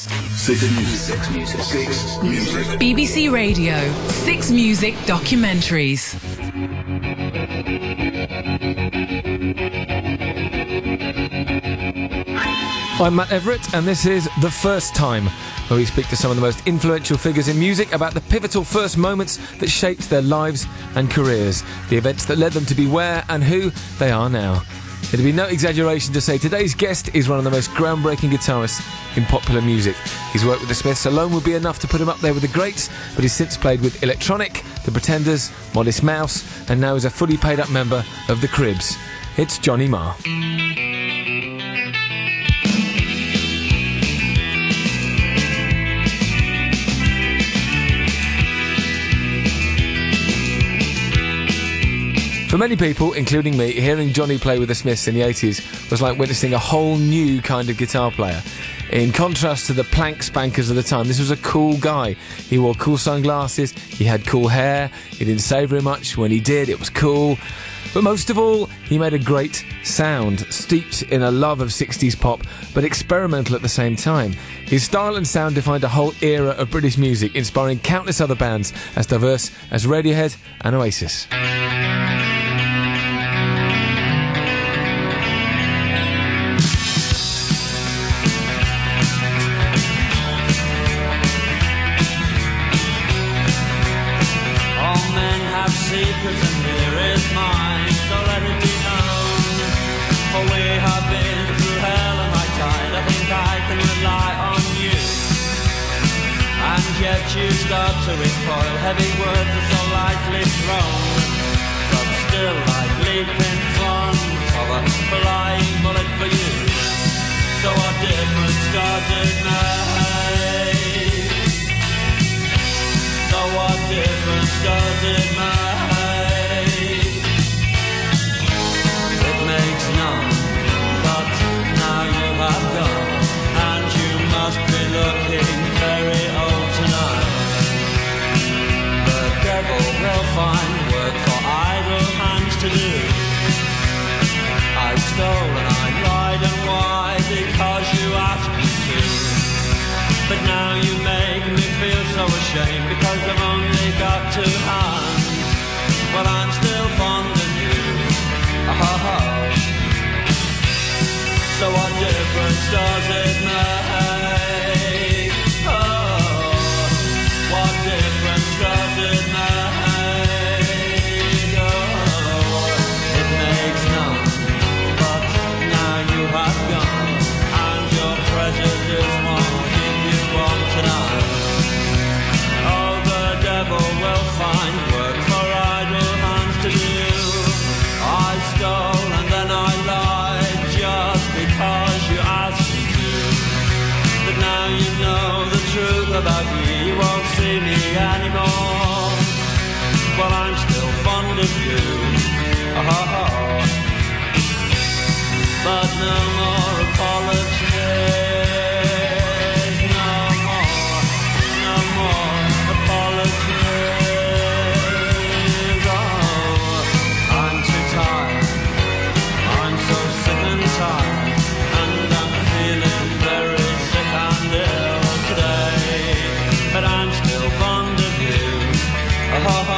Six Music. BBC Radio 6 Music Documentaries. I'm Matt Everett, and this is The First Time, where we speak to some of the most influential figures in music about the pivotal first moments that shaped their lives and careers, the events that led them to be where and who they are now. It'd be no exaggeration to say today's guest is one of the most groundbreaking guitarists in popular music. His work with the Smiths alone would be enough to put him up there with the greats, but he's since played with Electronic, The Pretenders, Modest Mouse, and now is a fully paid-up member of The Cribs. It's Johnny Marr. For many people, including me, hearing Johnny play with the Smiths in the 80s was like witnessing a whole new kind of guitar player. In contrast to the plank spankers of the time, this was a cool guy. He wore cool sunglasses, he had cool hair, he didn't say very much. When he did, it was cool. But most of all, he made a great sound, steeped in a love of 60s pop, but experimental at the same time. His style and sound defined a whole era of British music, inspiring countless other bands as diverse as Radiohead and Oasis. You start to recoil, heavy words are so lightly thrown, but still like leaping front of a flying bullet for you. So what difference does it make? So what difference does it make? It makes none, but now you have gone, and you must be looking very old tonight. Will find work for idle hands to do. I've stolen, I lied, and why? Because you asked me to. But now you make me feel so ashamed, because I've only got two hands. Well, I'm still fond of you. Oh. So what difference does it make? Oh, what difference does it make? About me, you won't see me anymore. Well, I'm still fond of you. Oh. But no more apologies. No more apologies. Oh, I'm too tired. I'm so sick and tired, and I'm feeling very sick and ill today. But I'm still fond of you. Oh.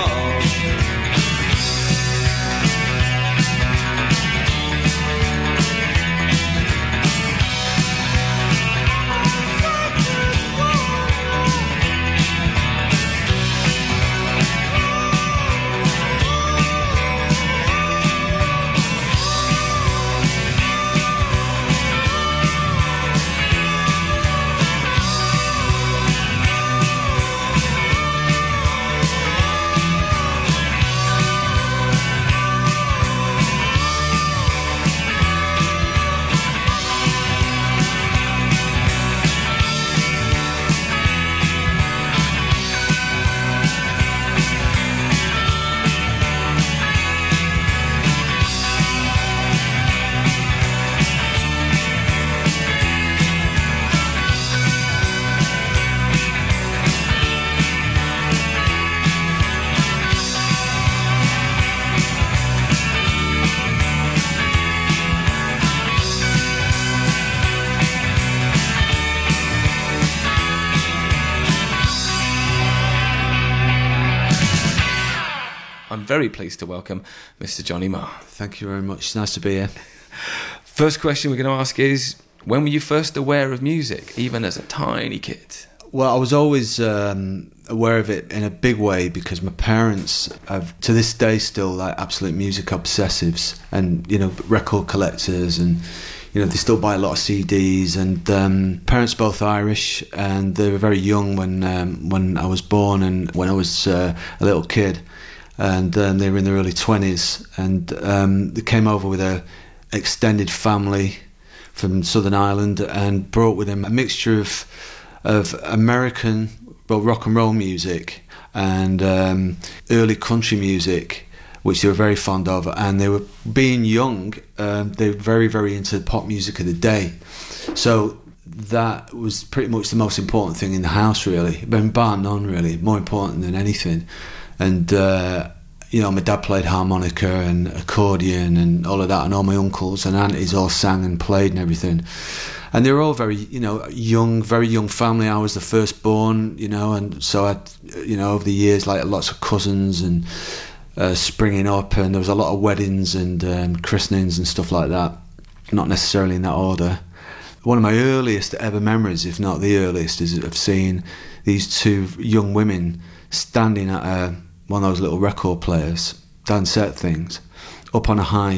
I'm very pleased to welcome Mr. Johnny Marr. Thank you very much. It's nice to be here. First question we're going to ask is, when were you first aware of music, even as a tiny kid? Well, I was always aware of it in a big way because my parents have, to this day, still like absolute music obsessives, and record collectors, and they still buy a lot of CDs. And parents both Irish, and they were very young when I was born, and when I was a little kid, and they were in their early 20s, and they came over with a extended family from Southern Ireland and brought with them a mixture of American rock and roll music and early country music, which they were very fond of. And they were, being young, they were very, very into pop music of the day. So that was pretty much the most important thing in the house, really. Bar none, really, more important than anything. And my dad played harmonica and accordion and all of that, and all my uncles and aunties all sang and played and everything. And they were all very, young, very young family. I was the firstborn, and so I, over the years, like lots of cousins and springing up, and there was a lot of weddings and christenings and stuff like that, not necessarily in that order. One of my earliest ever memories, if not the earliest, is of seeing these two young women standing at one of those little record players, Dansette things, up on a high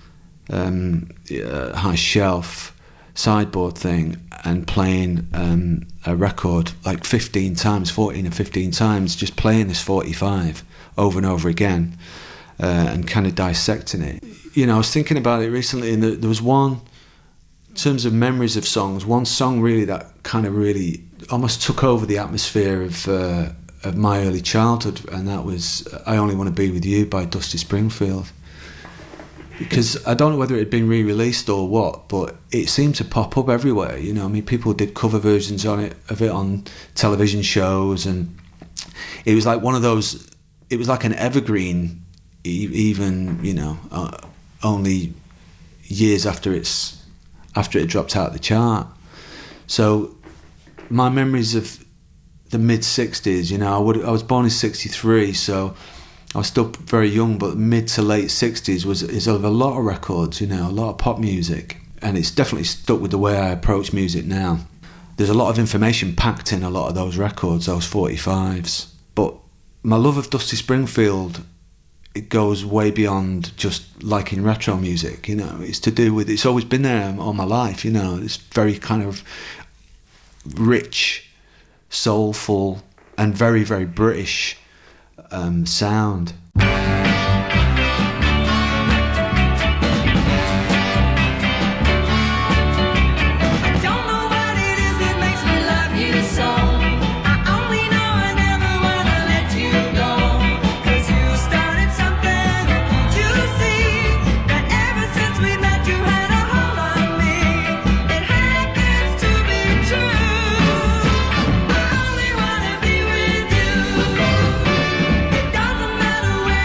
shelf sideboard thing, and playing a record like 14 or 15 times, just playing this 45 over and over again, and kind of dissecting it. I was thinking about it recently, and there was one, in terms of memories of songs, one song really that kind of really almost took over the atmosphere of my early childhood, and that was I Only Want to Be With You by Dusty Springfield. Because I don't know whether it had been re-released or what, but it seemed to pop up everywhere. People did cover versions of it on television shows, and it was like one of those. It was like an evergreen, even only years after it dropped out of the chart. So my memories of the mid-60s, I was born in 63, so I was still very young, but mid to late 60s is of a lot of records, a lot of pop music. And it's definitely stuck with the way I approach music now. There's a lot of information packed in a lot of those records, those 45s. But my love of Dusty Springfield, it goes way beyond just liking retro music, It's to do with, it's always been there all my life, It's very kind of rich, soulful, and very, very British sound. Doesn't matter where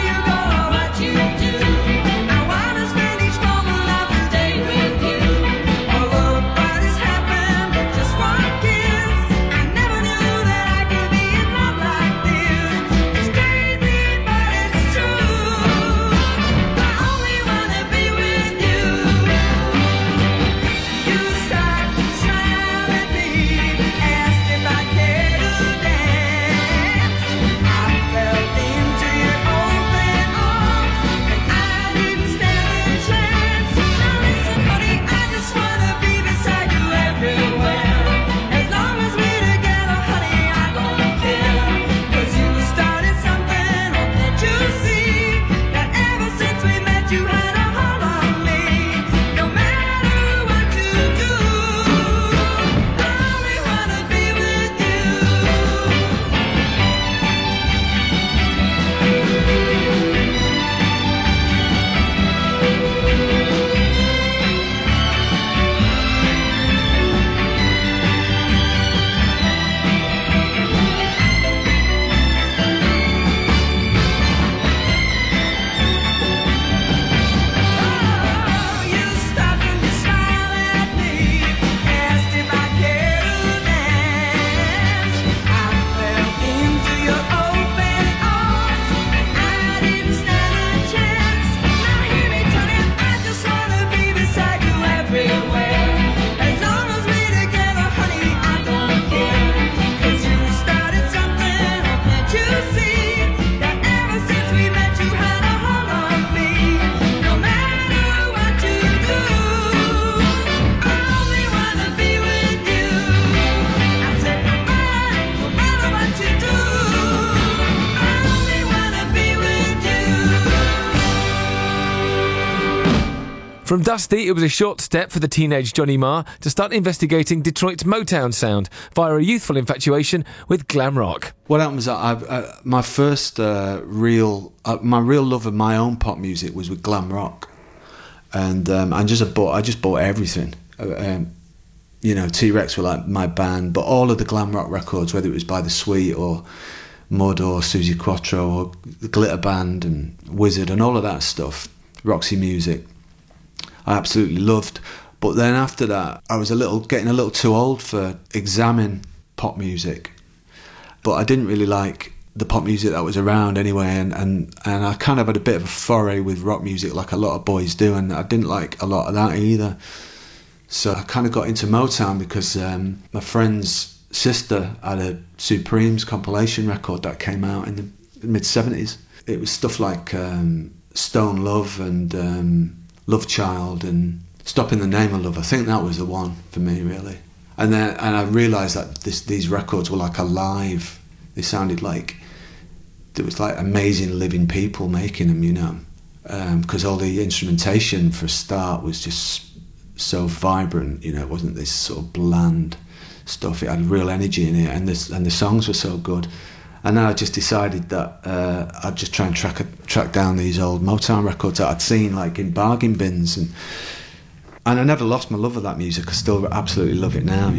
From Dusty, it was a short step for the teenage Johnny Marr to start investigating Detroit's Motown sound via a youthful infatuation with glam rock. What happened was my first real love of my own pop music was with glam rock, and I just bought everything. T-Rex were like my band, but all of the glam rock records, whether it was by The Sweet or Mud or Susie Quattro or the Glitter Band and Wizard and all of that stuff, Roxy Music, I absolutely loved. But then after that, I was getting a little too old for examine pop music. But I didn't really like the pop music that was around anyway, and I kind of had a bit of a foray with rock music like a lot of boys do, and I didn't like a lot of that either. So I kind of got into Motown because my friend's sister had a Supremes compilation record that came out in the mid-70s. It was stuff like Stone Love and Love Child and Stop in the Name of Love. I think that was the one for me, really. And I realised that these records were like alive. They sounded like there was like amazing living people making them, because all the instrumentation for a start was just so vibrant. It wasn't this sort of bland stuff. It had real energy in it, and the songs were so good. And then I just decided that I'd just try and track down these old Motown records that I'd seen like in bargain bins, and I never lost my love of that music. I still absolutely love it now,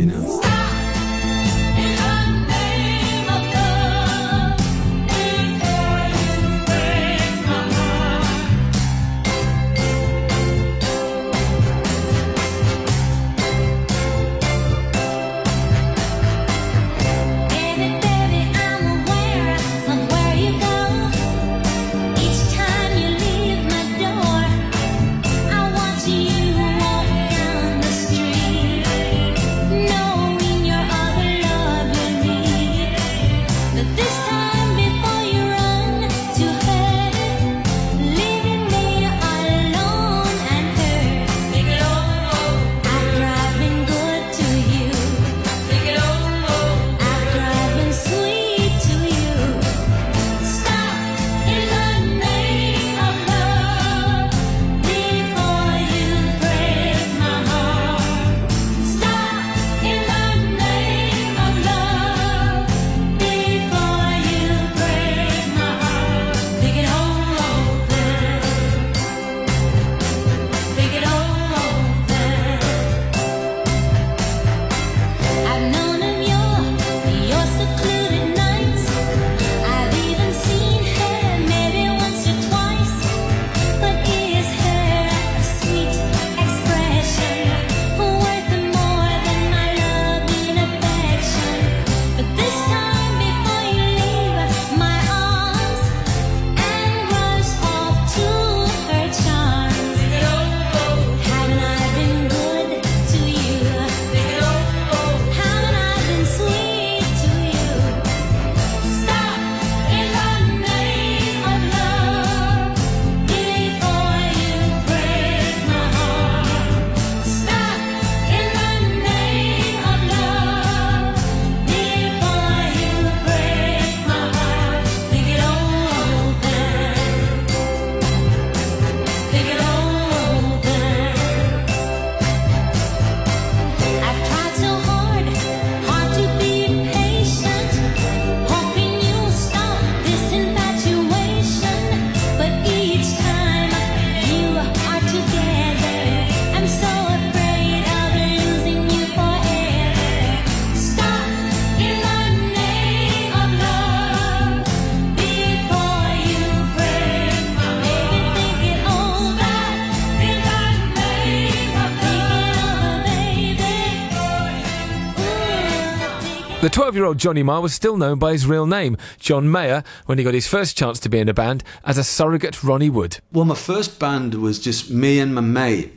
The 12-year-old Johnny Marr was still known by his real name, John Mayer, when he got his first chance to be in a band as a surrogate Ronnie Wood. Well, my first band was just me and my mate,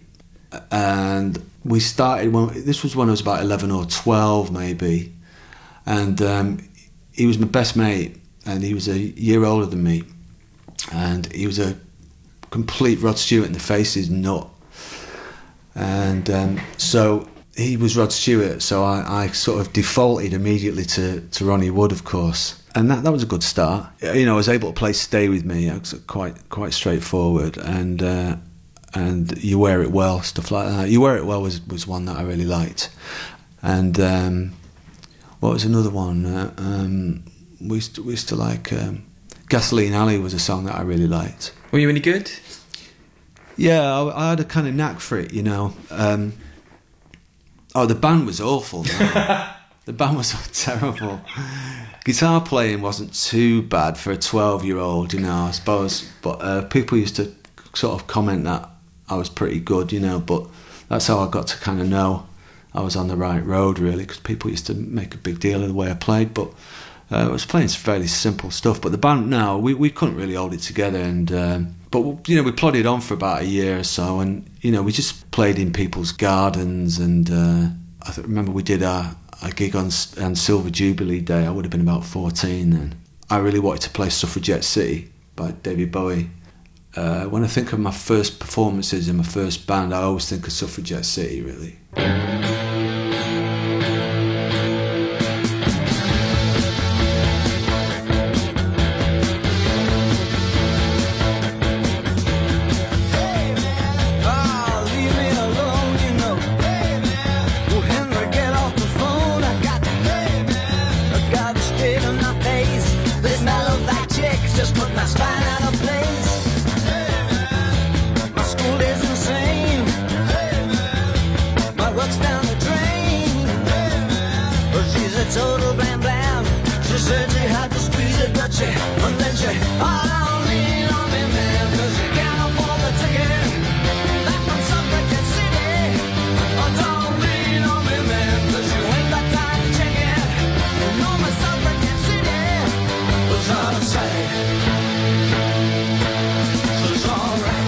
and we started this was when I was about 11 or 12 maybe, and he was my best mate, and he was a year older than me, and he was a complete Rod Stewart in the face, his nut, and so he was Rod Stewart, so I sort of defaulted immediately to Ronnie Wood, of course, and that was a good start. I was able to play Stay With Me. It was quite straightforward, and and You Wear It Well, stuff like that. You Wear It Well was one that I really liked. And what was another one? We used to like Gasoline Alley was a song that I really liked. Were you any good? Yeah, I had a kind of knack for it, you know. The band was awful. The band was terrible. Guitar playing wasn't too bad for a 12-year-old, you know, I suppose. But people used to sort of comment that I was pretty good, you know. But that's how I got to kind of know I was on the right road, really, because people used to make a big deal of the way I played. But I was playing some fairly simple stuff. But the band now, we couldn't really hold it together. And but, you know, we plodded on for about a year or so. And, you know, we just played in people's gardens. And I remember we did a gig on Silver Jubilee Day. I would have been about 14 then. I really wanted to play Suffragette City by David Bowie. When I think of my first performances in my first band, I always think of Suffragette City, really. Total blam blam. She said she had to squeeze it, but she, and then she, don't lean on me, man, 'cause you can't afford the ticket. Back from Suffragette City. Don't lean on me, man, 'cause you ain't got time to check it. You know my Suffragette City was out of sight. So it's alright.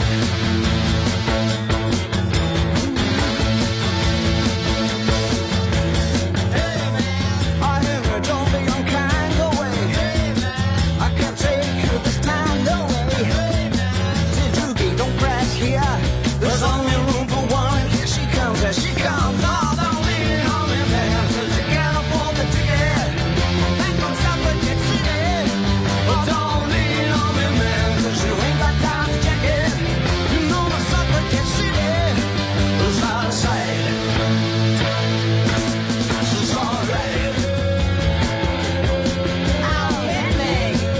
There's only room for one. Here she comes, there she comes. Oh, don't lean on me, man, 'cause you can't afford the ticket. Back from Suffragette City. Oh, don't lean on me, man, 'cause you ain't got time to check it. You know my Suffragette City is out of sight. She's alright. Oh, hit me.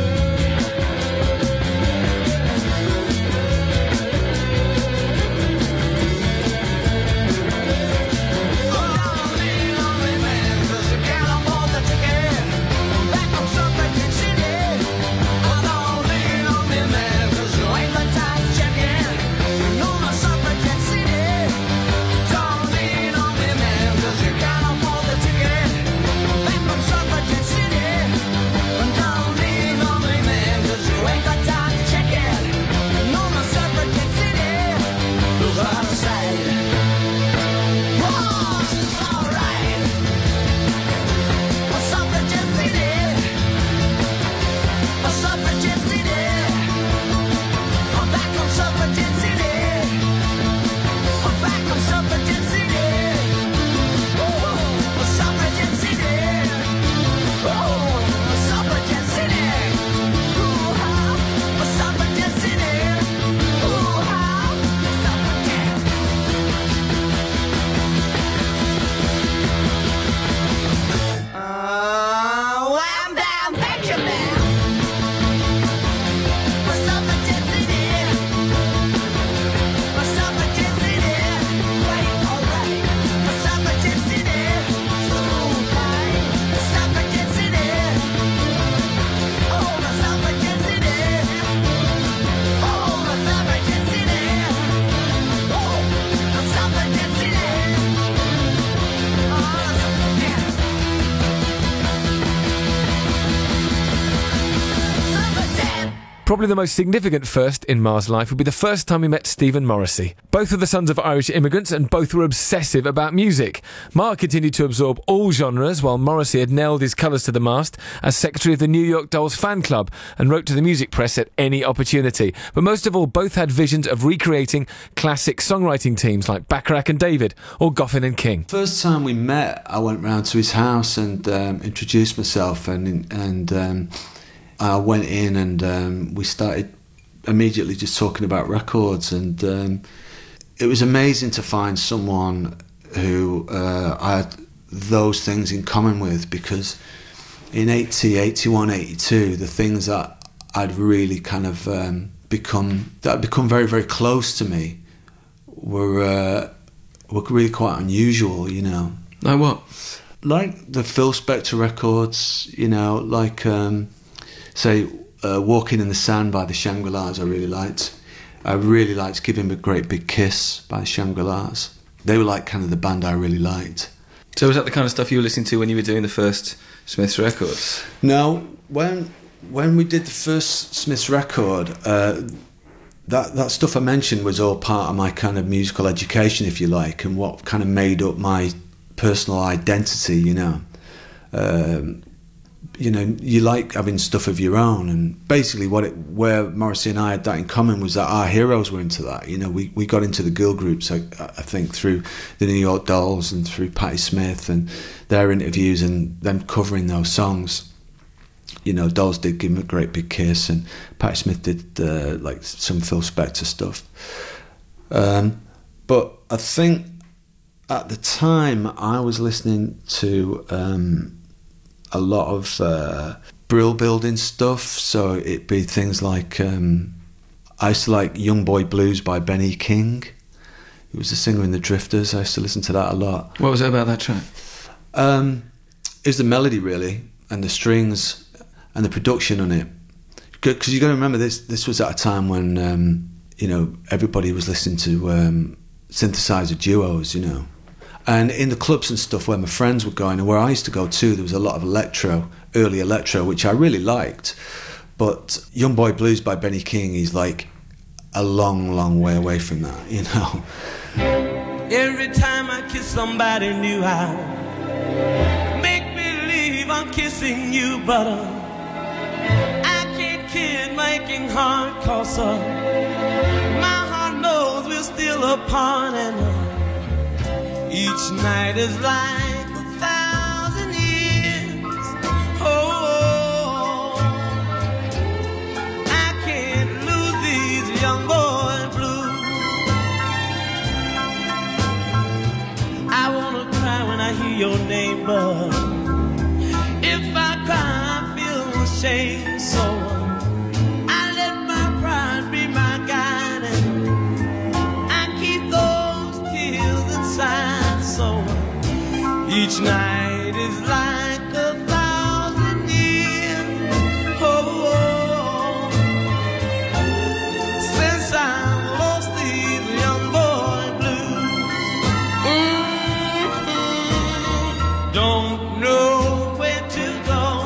Probably the most significant first in Mar's life would be the first time he met Stephen Morrissey. Both were the sons of Irish immigrants and both were obsessive about music. Mar continued to absorb all genres while Morrissey had nailed his colours to the mast as secretary of the New York Dolls fan club and wrote to the music press at any opportunity. But most of all, both had visions of recreating classic songwriting teams like Bacharach and David or Goffin and King. First time we met, I went round to his house and introduced myself and I went in and we started immediately just talking about records and it was amazing to find someone who I had those things in common with, because in 80, 81, 82, the things that I'd really kind of become very, very close to me were really quite unusual, you know. Like what? Like the Phil Spector records, you know, like, say, Walking in the Sand by the Shangri-Las I really liked. I really liked Give Him a Great Big Kiss by the Shangri-Las. They were like kind of the band I really liked. So was that the kind of stuff you were listening to when you were doing the first Smiths records? No, when we did the first Smiths record, that stuff I mentioned was all part of my kind of musical education, if you like, and what kind of made up my personal identity, you know. You know, you like having stuff of your own, and basically where Morrissey and I had that in common was that our heroes were into that. You know, we got into the girl groups, I think, through the New York Dolls and through Patti Smith and their interviews and them covering those songs. You know, Dolls did Give Him a Great Big Kiss, and Patti Smith did like some Phil Spector stuff. But I think at the time I was listening to a lot of Brill Building stuff, so it'd be things like I used to like Young Boy Blues by Benny King. He was the singer in the Drifters. I used to listen to that a lot. What was it about that track? It was the melody, really, and the strings and the production on it. Because you got to remember, this was at a time when you know, everybody was listening to synthesizer duos, you know. And in the clubs and stuff where my friends were going, and where I used to go too, there was a lot of early electro, which I really liked. But Young Boy Blues by Benny King is like a long, long way away from that, you know. Every time I kiss somebody new, I make believe I'm kissing you, but I can't kid making hard, cause my heart knows we're still apart, and each night is like 1,000 years. Oh, I can't lose these young boy blues. I wanna cry when I hear your name, but if I cry I feel ashamed, so I let my pride be my guide, and I keep those tears inside. So each night is like 1,000 years. Oh, since I lost these young boy blues. Don't know where to go,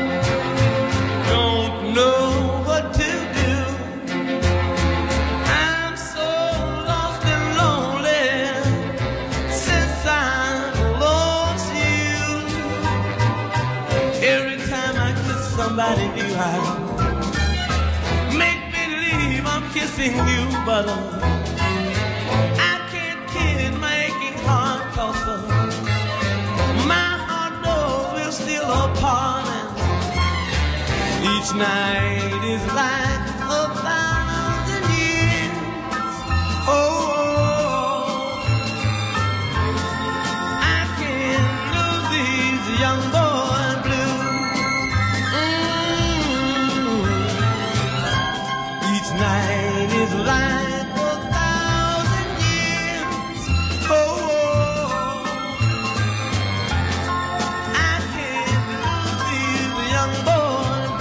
don't know what to do. I'm so lost and lonely since I lost you. Every time I kiss somebody new, I make believe I'm kissing you, but I can't kid making hard, cause my heart knows we're still apart, and each night is like 1,000 years. Oh, young boy blues. Each night is like 1,000 years. Oh, I can't lose these young boy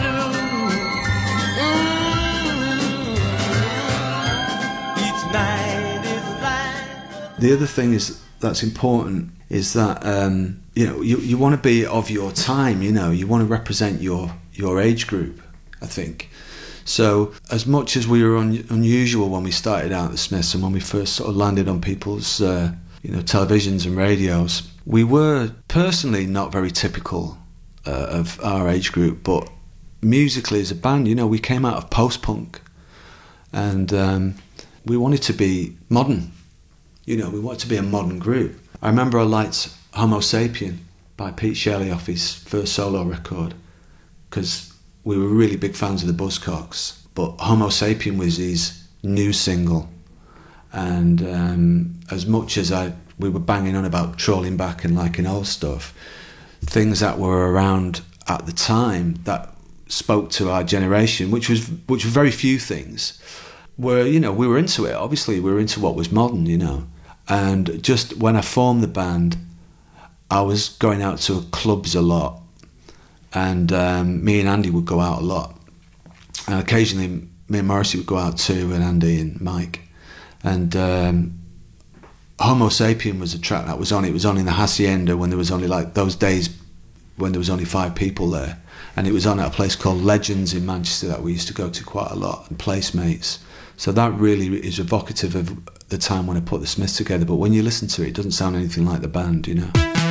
blues. Each night is like. The other thing that's important is that you know, you want to be of your time, you know, you want to represent your age group, I think. So as much as we were unusual when we started out the Smiths, and when we first sort of landed on people's you know, televisions and radios, we were personally not very typical of our age group, but musically as a band, you know, we came out of post-punk, and we wanted to be modern, you know, we wanted to be a modern group. I remember I liked Homo Sapien by Pete Shelley off his first solo record, because we were really big fans of the Buzzcocks, but Homo Sapien was his new single, And as much as we were banging on about trolling back and liking old stuff, things that were around at the time that spoke to our generation, which were very few things, were, you know, we were into it. Obviously, we were into what was modern, you know. And just when I formed the band, I was going out to clubs a lot, and me and Andy would go out a lot, and occasionally me and Morrissey would go out too, and Andy and Mike. And Homo Sapien was a track that was on. It was on in the Hacienda when there was only, like, those days when there was only 5 people there, and it was on at a place called Legends in Manchester that we used to go to quite a lot, and Placemates. So that really is evocative of the time when I put the Smiths together. But when you listen to it, it doesn't sound anything like the band, you know.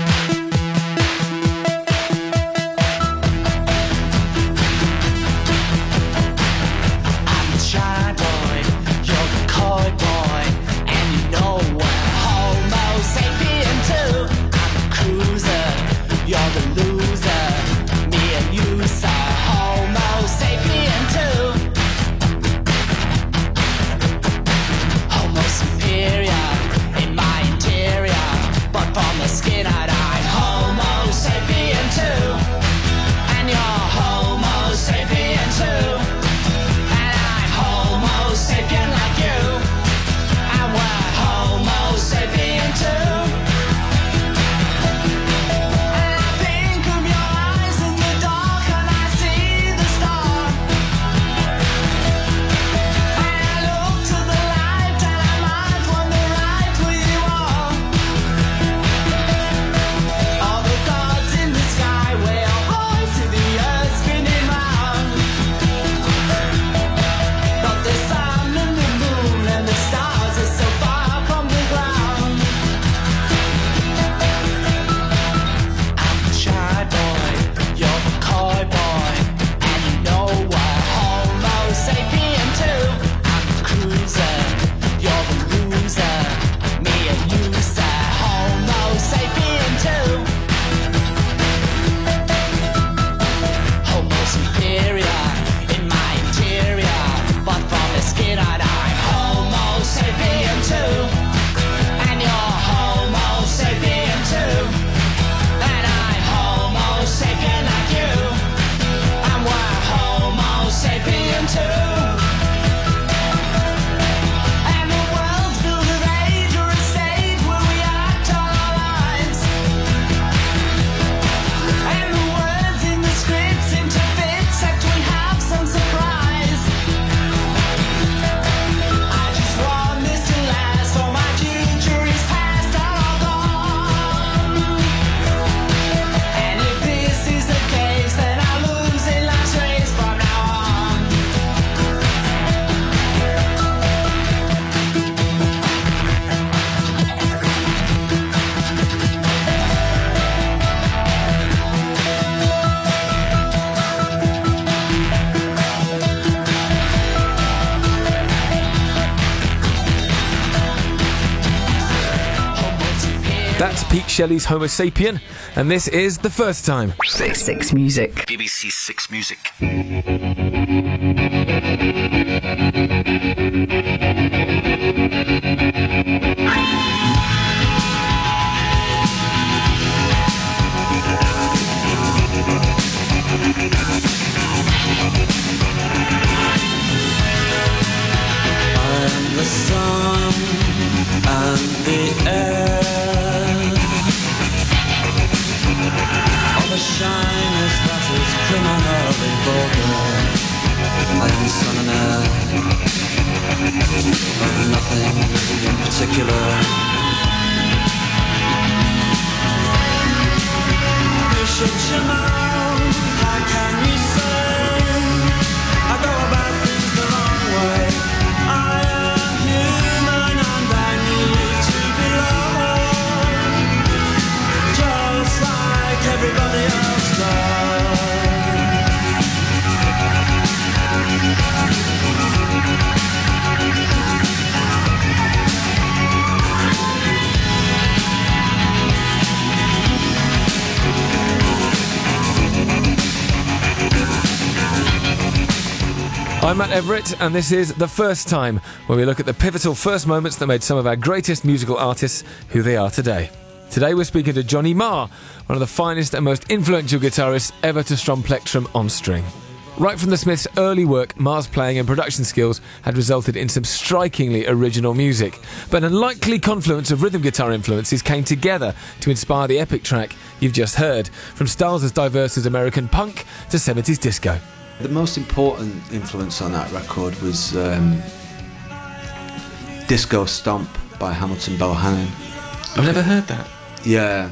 That's Pete Shelley's Homo Sapien, and this is The First Time. Six Music. BBC Six Music. I'm the sun and the air. All the shyness that is criminally vulgar. I am sun and air of nothing in particular. You shut your mouth, how can you say I go about things the wrong way? I am human and I need to belong, just like everybody else does. I'm Matt Everett, and this is The First Time, where we look at the pivotal first moments that made some of our greatest musical artists who they are today. Today we're speaking to Johnny Marr, one of the finest and most influential guitarists ever to strum plectrum on string. Right from the Smiths' early work, Marr's playing and production skills had resulted in some strikingly original music, but an unlikely confluence of rhythm guitar influences came together to inspire the epic track you've just heard, from styles as diverse as American punk to 70s disco. The most important influence on that record was Disco Stomp by Hamilton Bohannon. I've never heard that. Yeah,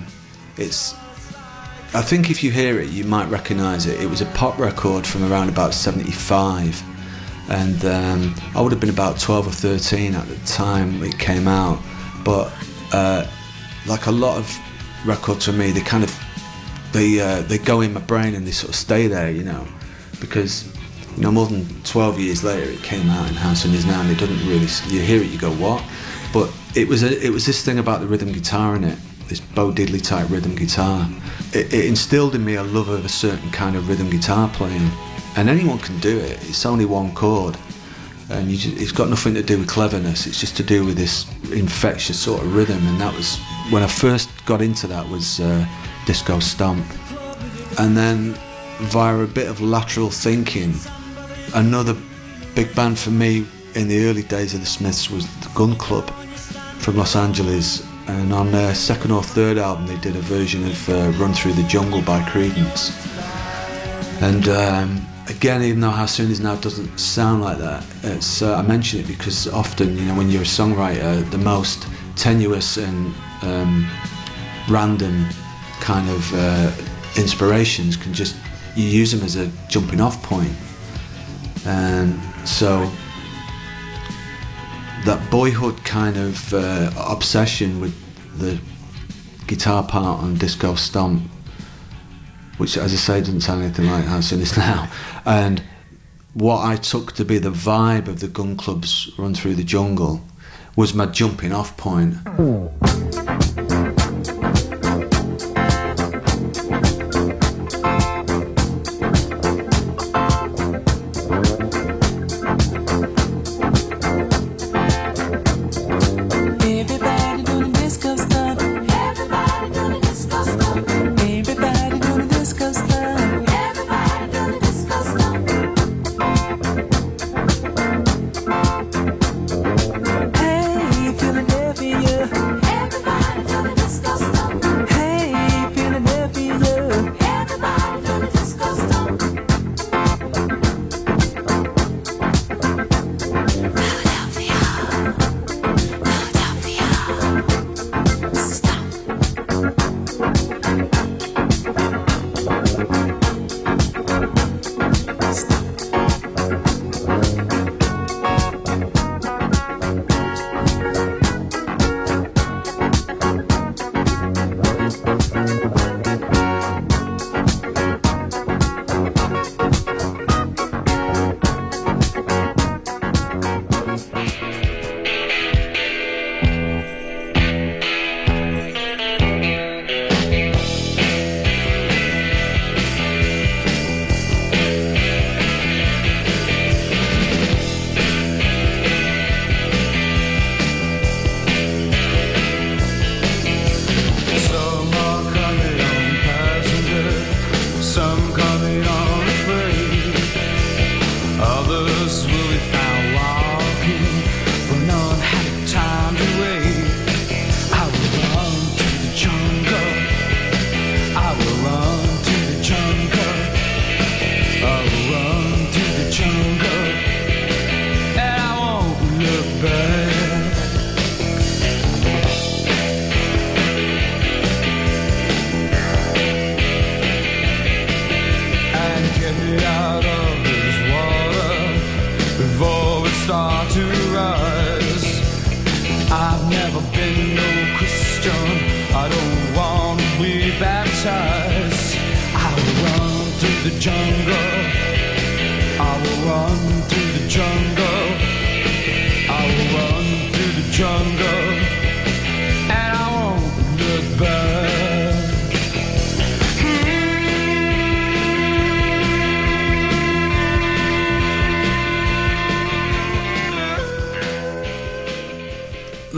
I think if you hear it, you might recognise it. It was a pop record from around about 75, and I would have been about 12 or 13 at the time it came out. But like a lot of records for me, they kind of they go in my brain and they sort of stay there, you know, because more than 12 years later it came out in How Soon Is Now, and it doesn't really, you hear it, you go what? But it was this thing about the rhythm guitar in it, this Bo Diddley type rhythm guitar. It instilled in me a love of a certain kind of rhythm guitar playing, and anyone can do it. It's only one chord, and it's got nothing to do with cleverness. It's just to do with this infectious sort of rhythm, and that was when I first got into that, was Disco Stomp. And then via a bit of lateral thinking, another big band for me in the early days of the Smiths was the Gun Club from Los Angeles, and on their second or third album they did a version of Run Through the Jungle by Creedence. And again, even though How Soon Is Now doesn't sound like that, it's I mention it because often, when you're a songwriter, the most tenuous and random kind of inspirations can just, you use them as a jumping off point. And so that boyhood kind of obsession with the guitar part on Disco Stomp, which, as I say, doesn't sound anything like How Soon Is Now, and what I took to be the vibe of the Gun Club's Run Through the Jungle was my jumping off point.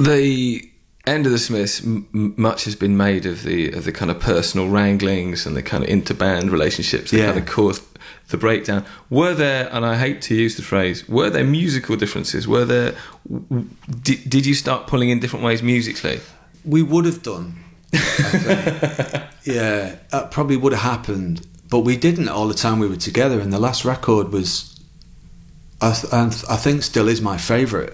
The end of the Smiths, much has been made of the kind of personal wranglings and the kind of interband relationships that kind of caused the breakdown. Were there, and I hate to use the phrase, were there musical differences? Were there? Did you start pulling in different ways musically? We would have done. I think. Yeah, that probably would have happened, but we didn't all the time we were together. And the last record was, I think, still is my favourite.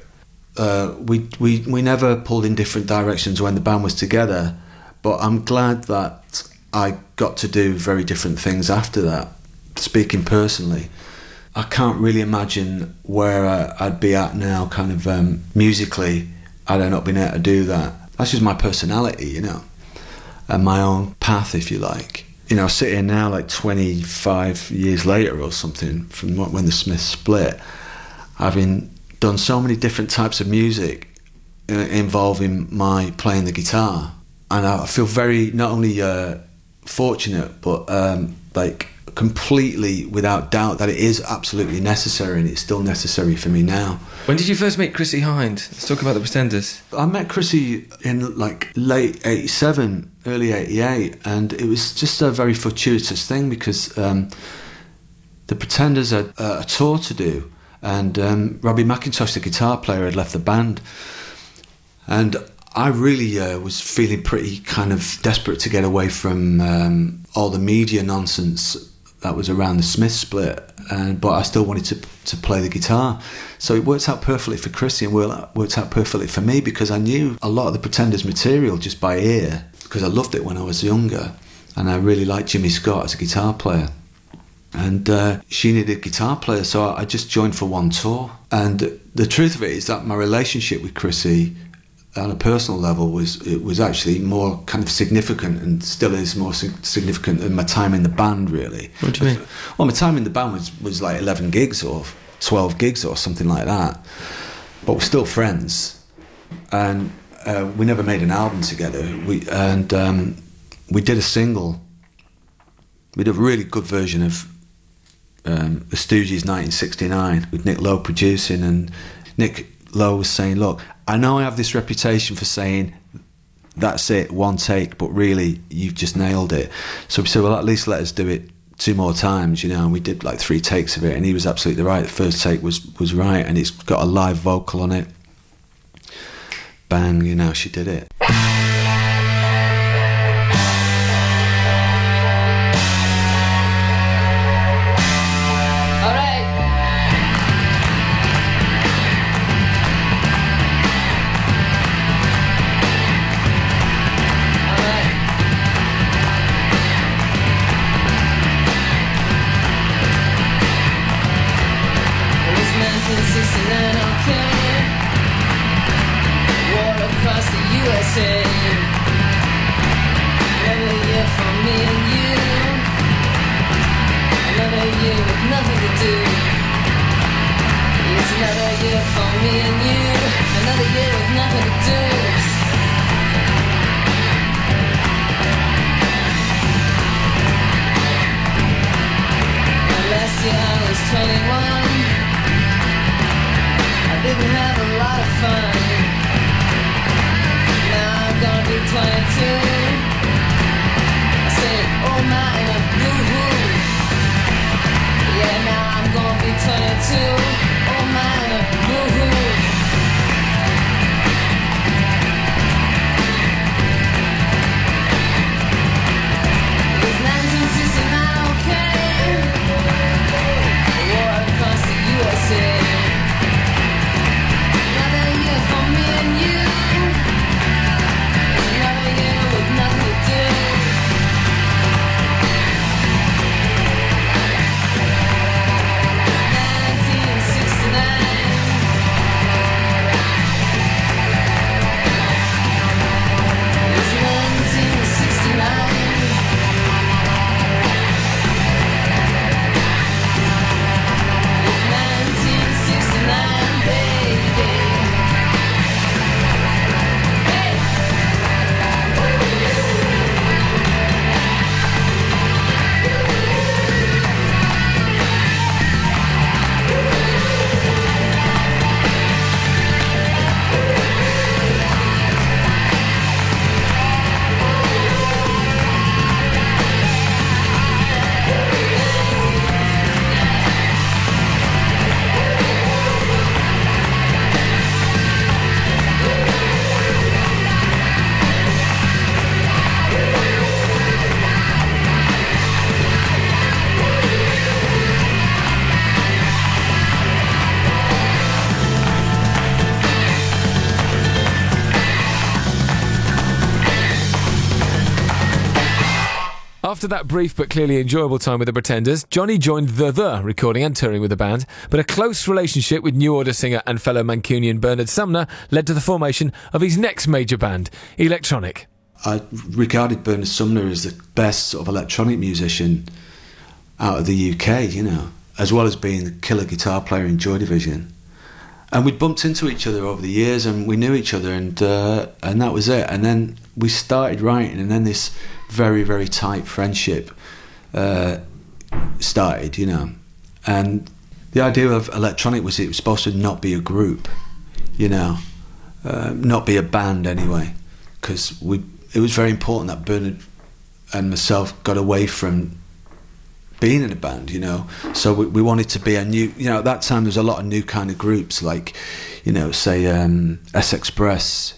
We never pulled in different directions when the band was together, but I'm glad that I got to do very different things after that. Speaking personally, I can't really imagine where I'd be at now, kind of musically, had I not been able to do that. That's just my personality, you know, and my own path, if you like. You know, sitting now like 25 years later or something from when the Smiths split, having done so many different types of music involving my playing the guitar, and I feel very not only fortunate but like completely without doubt that it is absolutely necessary, and it's still necessary for me now. When did you first meet Chrissie Hynde? Let's talk about the Pretenders. I met Chrissie in like late 87, early 88, and it was just a very fortuitous thing because the Pretenders had a tour to do, and Robbie McIntosh, the guitar player, had left the band, and I really was feeling pretty kind of desperate to get away from all the media nonsense that was around the Smiths split, but I still wanted to play the guitar. So it worked out perfectly for Chrissie and worked out perfectly for me because I knew a lot of the Pretenders material just by ear because I loved it when I was younger, and I really liked Jimmy Scott as a guitar player. And she needed a guitar player, so I just joined for one tour. And the truth of it is that my relationship with Chrissie on a personal level was actually more kind of significant, and still is more significant than my time in the band, really. What do you mean? Well, my time in the band was like 11 gigs or 12 gigs or something like that, but we're still friends, and we never made an album together. We did a single. We did a really good version of the Stooges' 1969 with Nick Lowe producing, and Nick Lowe was saying, look, I know I have this reputation for saying that's it, one take, but really you've just nailed it. So we said, well, at least let us do it 2 more times, you know, and we did like 3 takes of it, and he was absolutely right. The first take was right, and it's got a live vocal on it. Bang, you know, she did it. Another year After that brief but clearly enjoyable time with the Pretenders, Johnny joined The recording and touring with the band, but a close relationship with New Order singer and fellow Mancunian Bernard Sumner led to the formation of his next major band, Electronic. I regarded Bernard Sumner as the best sort of electronic musician out of the UK, you know, as well as being the killer guitar player in Joy Division. And we'd bumped into each other over the years, and we knew each other, and that was it. And then we started writing, and then this very, very tight friendship started, you know. And the idea of Electronic was it was supposed to not be a group, you know, not be a band anyway, because it was very important that Bernard and myself got away from being in a band, you know. So we wanted to be a new, you know, at that time there was a lot of new kind of groups, like, you know, say S-Express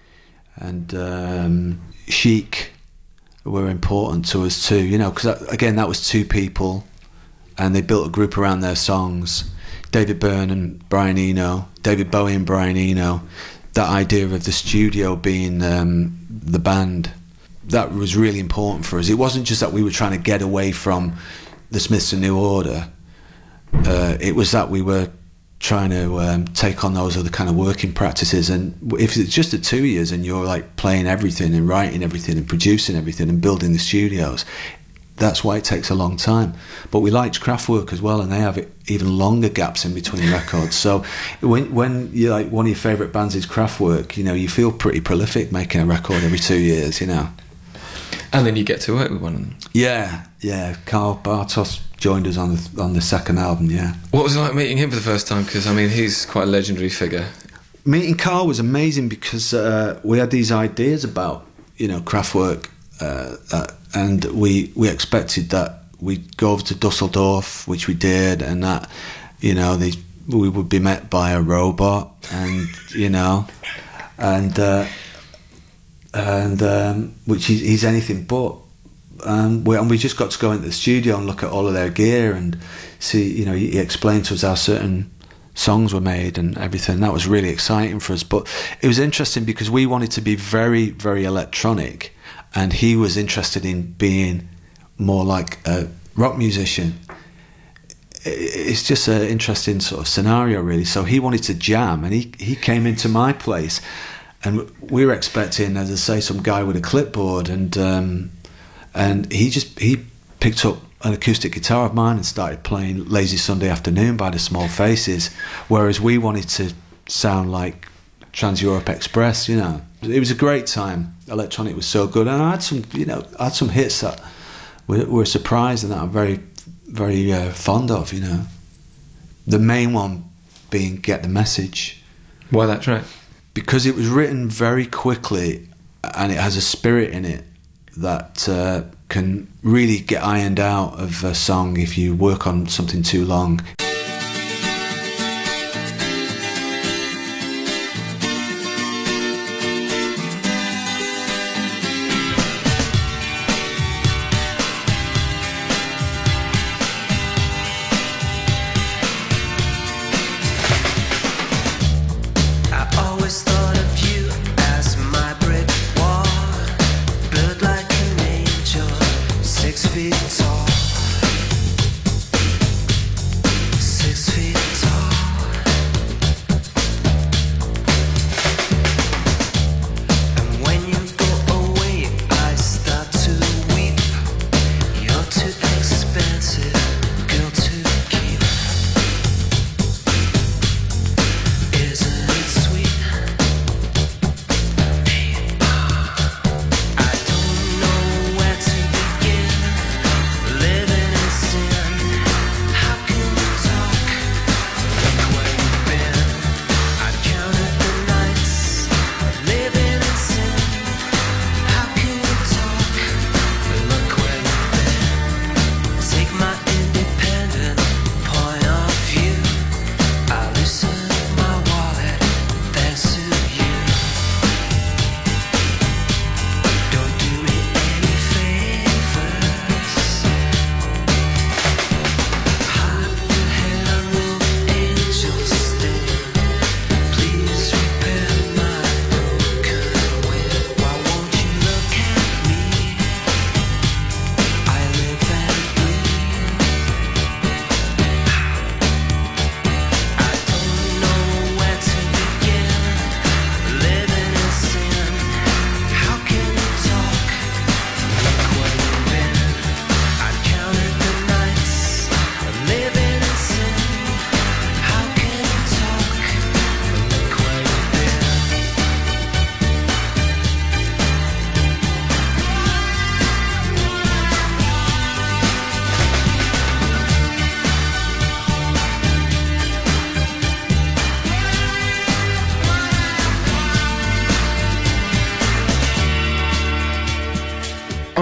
and Chic were important to us too, you know, because again that was two people and they built a group around their songs. David Byrne and Brian Eno, David Bowie and Brian Eno, that idea of the studio being the band, that was really important for us. It wasn't just that we were trying to get away from the Smiths and New Order, it was that we were trying to take on those other kind of working practices. And if it's just the two of you and you're like playing everything and writing everything and producing everything and building the studios, that's why it takes a long time. But we liked Kraftwerk as well, and they have even longer gaps in between records. So when you're like one of your favourite bands is Kraftwerk, you know, you feel pretty prolific making a record every 2 years, you know. And then you get to work with one of them. Yeah. Karl Bartos joined us on the second album, yeah. What was it like meeting him for the first time? Because, I mean, he's quite a legendary figure. Meeting Karl was amazing because we had these ideas about, you know, Kraftwerk, and we expected that we'd go over to Dusseldorf, which we did, and that, you know, we would be met by a robot, and, you know, and which he's anything but. And we just got to go into the studio and look at all of their gear and see, you know, he explained to us how certain songs were made and everything. That was really exciting for us. But it was interesting because we wanted to be very, very electronic, and he was interested in being more like a rock musician. It's just an interesting sort of scenario, really. So he wanted to jam, and he came into my place, and we were expecting, as I say, some guy with a clipboard, and he picked up an acoustic guitar of mine and started playing Lazy Sunday Afternoon by the Small Faces, whereas we wanted to sound like Trans-Europe Express, you know. It was a great time. Electronic was so good, and I had some hits that were surprised and that I'm very, very fond of, you know. The main one being Get the Message. Why that track? Because it was written very quickly, and it has a spirit in it that can really get ironed out of a song if you work on something too long.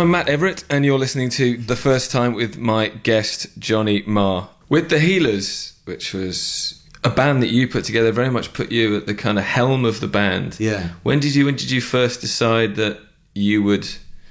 I'm Matt Everett, and you're listening to The First Time with my guest, Johnny Marr. With The Healers, which was a band that you put together, very much put you at the kind of helm of the band. Yeah. When did you first decide that you would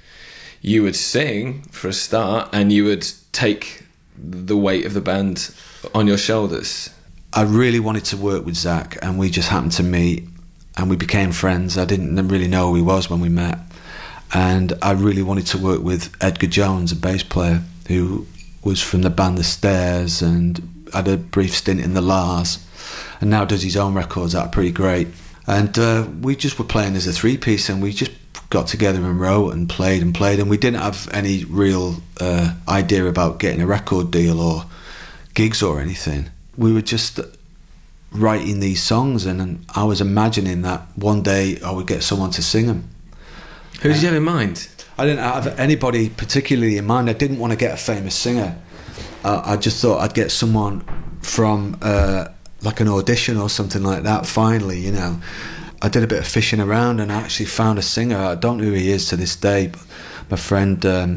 sing for a start, and you would take the weight of the band on your shoulders? I really wanted to work with Zach, and we just happened to meet, and we became friends. I didn't really know who he was when we met. And I really wanted to work with Edgar Jones, a bass player who was from the band The Stairs and had a brief stint in the Lars, and now does his own records that are pretty great. And we just were playing as a three-piece, and we just got together and wrote and played, and we didn't have any real idea about getting a record deal or gigs or anything. We were just writing these songs, and I was imagining that one day I would get someone to sing them. Who did you have in mind? I didn't have anybody particularly in mind. I didn't want to get a famous singer. I just thought I'd get someone from like an audition or something like that. Finally, you know, I did a bit of fishing around, and I actually found a singer. I don't know who he is to this day, but my friend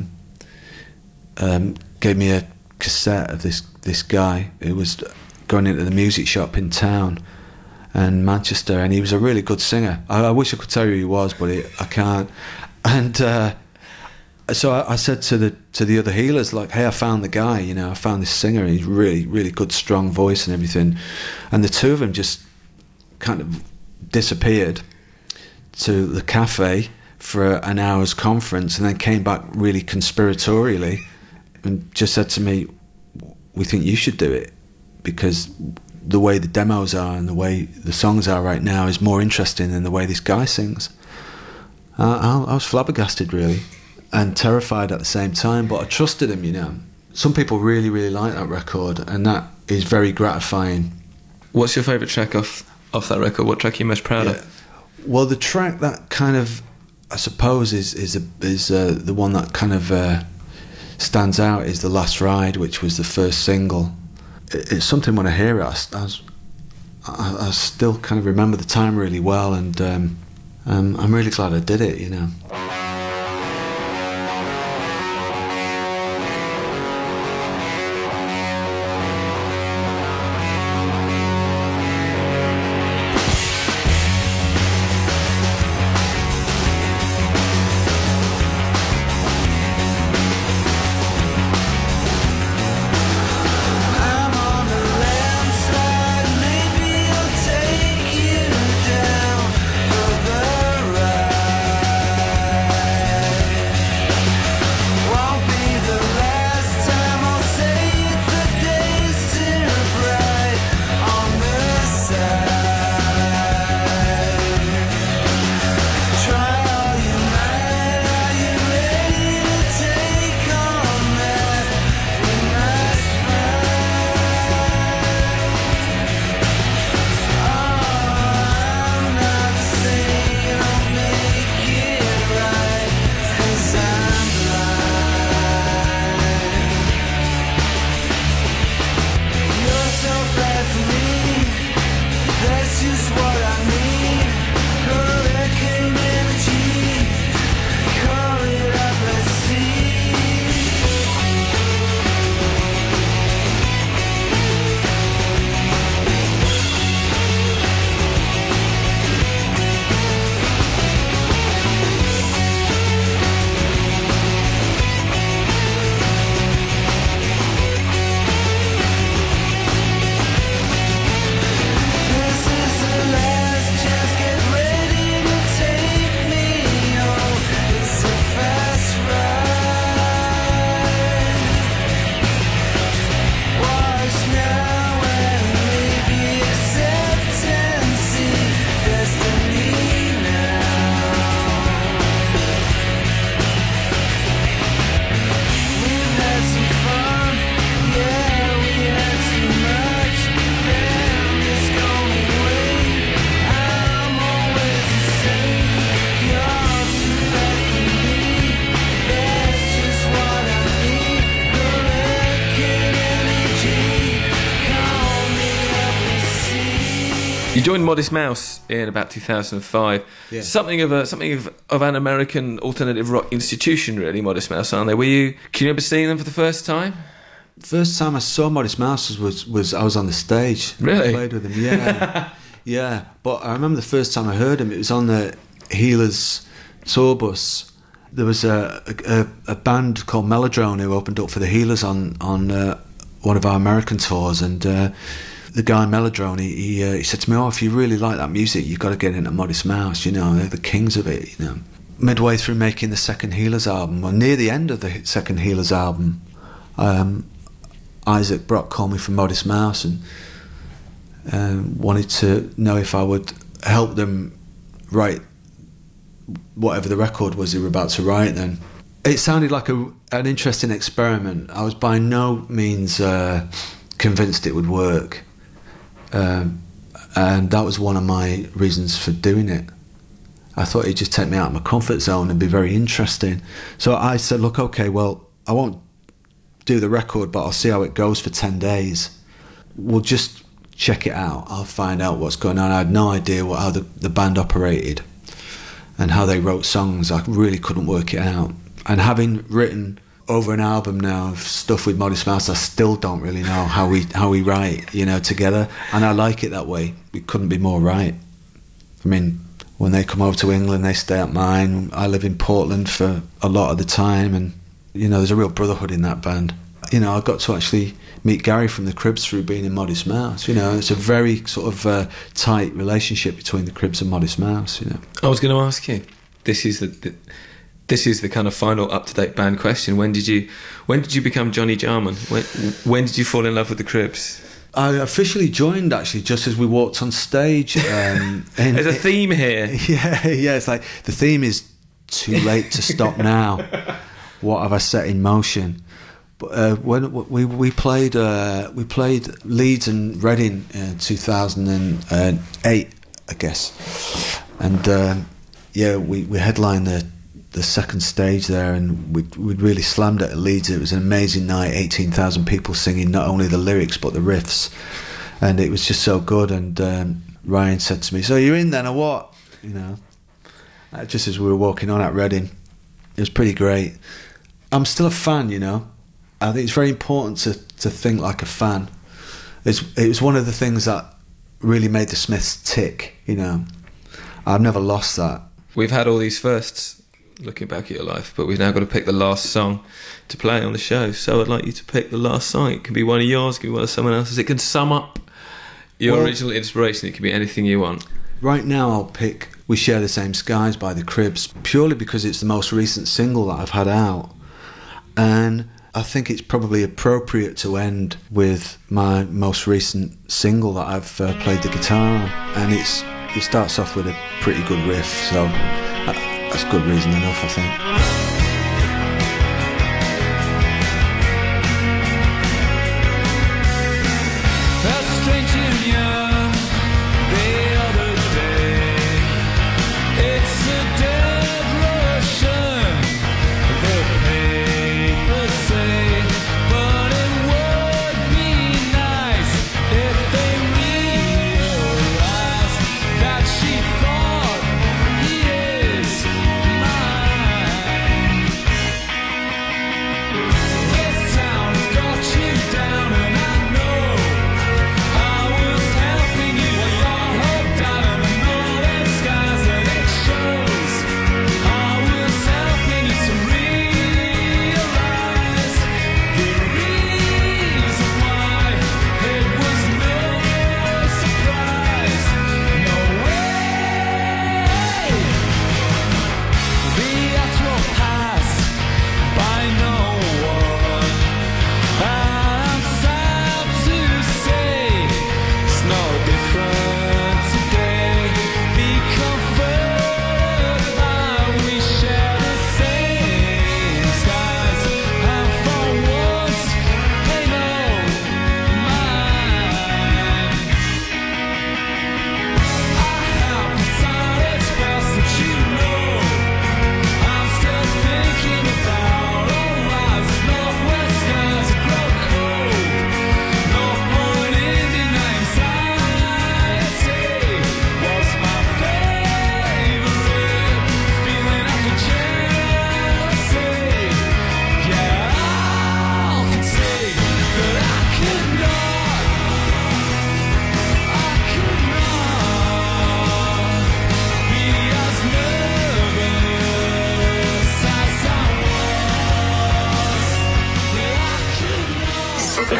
gave me a cassette of this guy who was going into the music shop in town in Manchester, and he was a really good singer. I wish I could tell you who he was, but I can't. And so I said to the other Healers, like, hey, I found the guy, you know, I found this singer, he's really, really good, strong voice and everything. And the two of them just kind of disappeared to the cafe for an hour's conference, and then came back really conspiratorially and just said to me, we think you should do it, because the way the demos are and the way the songs are right now is more interesting than the way this guy sings. I was flabbergasted, really, and terrified at the same time, but I trusted him, you know. Some people really, really like that record, and that is very gratifying. What's your favourite track off that record? What track are you most proud of? Well, the track that kind of, I suppose, is the one that kind of stands out is The Last Ride, which was the first single. It's something when I hear it, I still kind of remember the time really well, and I'm really glad I did it, you know. You joined Modest Mouse in about 2005. Yeah. Something of an American alternative rock institution, really. Modest Mouse, aren't they? Can you remember seeing them for the first time? First time I saw Modest Mouse was I was on the stage. Really? I played with them. Yeah, yeah. But I remember the first time I heard him. It was on the Healers tour bus. There was a band called Melodrone who opened up for the Healers on one of our American tours, and the guy Melodrone, he said to me, "Oh, if you really like that music, you've got to get into Modest Mouse. You know, they're the kings of it. You know." Midway through making the second Healers album, or near the end of the second Healers album, Isaac Brock called me from Modest Mouse and wanted to know if I would help them write whatever the record was they were about to write then. It sounded like an interesting experiment. I was by no means convinced it would work. And that was one of my reasons for doing it. I thought it'd just take me out of my comfort zone and be very interesting. So I said, look, okay, well, I won't do the record, but I'll see how it goes for 10 days. We'll just check it out. I'll find out what's going on. I had no idea how the band operated and how they wrote songs. I really couldn't work it out. And having written over an album now of stuff with Modest Mouse, I still don't really know how we write, you know, together. And I like it that way. We couldn't be more right. I mean, when they come over to England, they stay at mine. I live in Portland for a lot of the time, and you know, there's a real brotherhood in that band. You know, I got to actually meet Gary from the Cribs through being in Modest Mouse. You know, it's a very sort of tight relationship between the Cribs and Modest Mouse. You know, I was going to ask you. This is the kind of final up-to-date band question. When did you become Johnny Jarman? When did you fall in love with the Cribs? I officially joined actually just as we walked on stage. There's a theme here. Yeah. It's like the theme is too late to stop now. What have I set in motion? But when we played Leeds and Reading in 2008, I guess, and we headlined the second stage there, and we'd really slammed it at Leeds. It was an amazing night, 18,000 people singing not only the lyrics but the riffs, and it was just so good. And Ryan said to me, "So you're in then or what?" You know, just as we were walking on at Reading. It was pretty great. I'm still a fan, you know. I think it's very important to think like a fan. It was one of the things that really made the Smiths tick, you know. I've never lost that. We've had all these firsts looking back at your life, but we've now got to pick the last song to play on the show. So I'd like you to pick the last song. It can be one of yours, it can be one of someone else's. It can sum up your original inspiration. It can be anything you want. Right now I'll pick We Share the Same Skies by the Cribs, purely because it's the most recent single that I've had out. And I think it's probably appropriate to end with my most recent single that I've played the guitar on. And it starts off with a pretty good riff, so that's good reason enough, I think.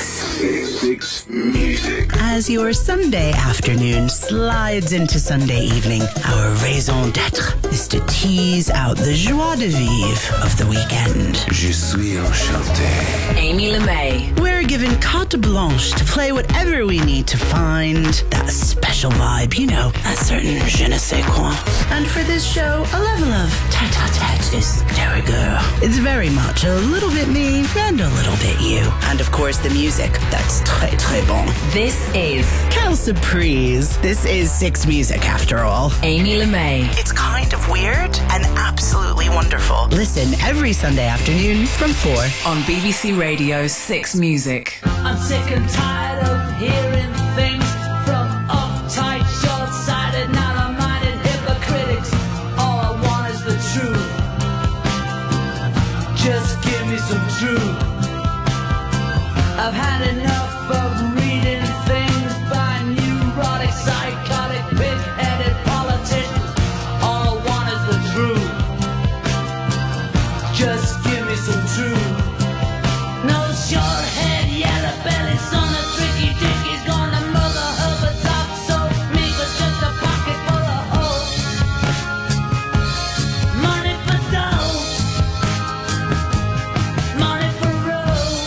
Six Music. As your Sunday afternoon slides into Sunday evening, our raison d'être is to tease out the joie de vivre of the weekend. Je suis enchanté. Amy LeMay. We're given carte blanche to play whatever we need to find that special vibe, you know, a certain je ne sais quoi. And for this show, a level of tête-à-tête is de rigueur. It's very much a little bit me and a little bit you. And of course the music, that's très très bon. This is Quelle surprise. This is Six Music after all. Amy LeMay. It's kind of weird and absolutely wonderful. Listen every Sunday afternoon from 4. On BBC Radio 6 Music. I'm sick and tired of hearing things from uptight, short-sighted, narrow-minded hypocrites. All I want is the truth. Just give me some truth. I've had enough of reading things by neurotic, psychotic, pig-headed politicians. All I want is the truth. Just give me some truth. No short head, yellow belly, son of tricky dick is gonna mother her but top so me was just a pocket full of hope. Money for dough, money for road.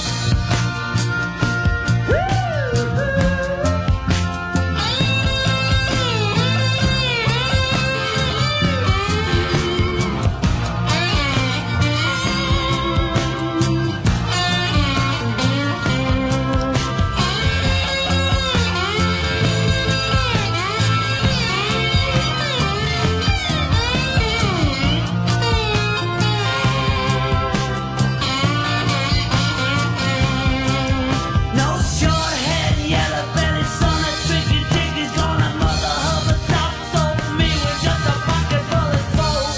No short head, yellow belly, son of tricky dick is gonna mother her but top so me with just a pocket full of gold.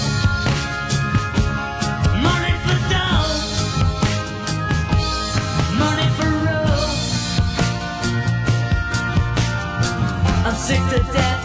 Money for dough, money for road. I'm sick to death